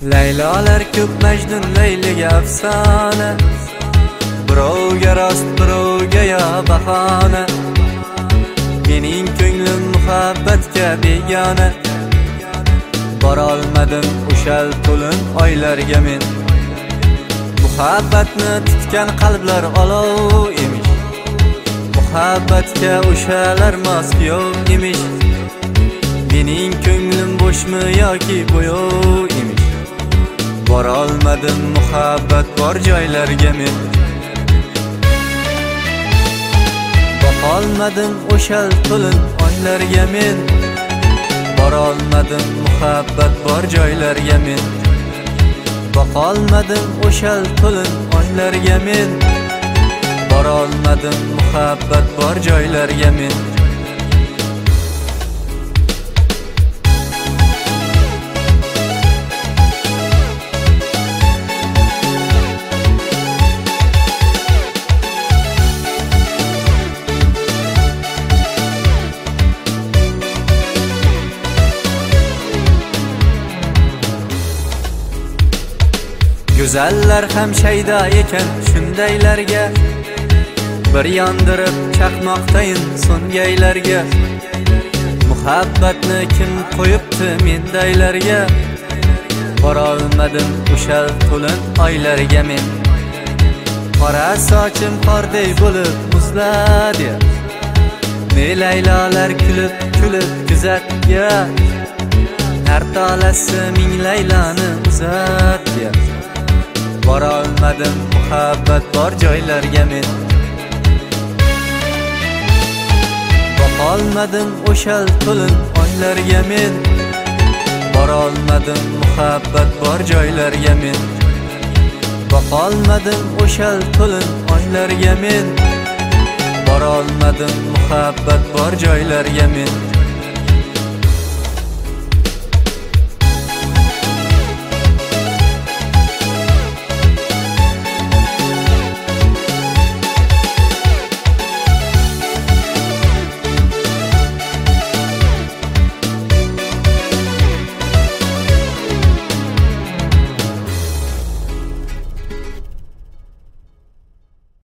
Laylolar ko'p, Majnun Layliga afsona. Birovga rost, birovga yo bahona. Mening ko'nglim muhabbatga begona. Borolmadim o'shal to'lin oylarga men. Muhabbatni tutgan qalblar olov emish. Muhabbatga o'shalar mos yo'q emish. Mening ko'nglim bo'shmi yoki bo'yoq emish. Borolmadim muhabbat bor joylarga men. Boqolmadim o'shal to'lin oylarga men. Borolmadim muhabbat bor joylarga men. Boqolmadim o'shal to'lin oylarga men. Borolmadim muhabbat bor joylarga men. Güzeller ham shayda ekan shundaylarga. Bir yondirib chaqmoqtayin so'ngaylarga. Muhabbatni kim qo'yibdi mendaylarga? Borolmadim o'shal to'lin oylarga men. Qora sochim qorday bo'lib muzladi. Ne laylolar kulib kulib kuzatga. Har tolasi ming layloni uzatga. Borolmadim muhabbat bor joylarga men. Boqolmadim o'shal to'lin oylarga men. Borolmadim muhabbat bor joylarga men. Boqolmadim o'shal to'lin oylarga men. Borolmadim muhabbat bor joylarga men.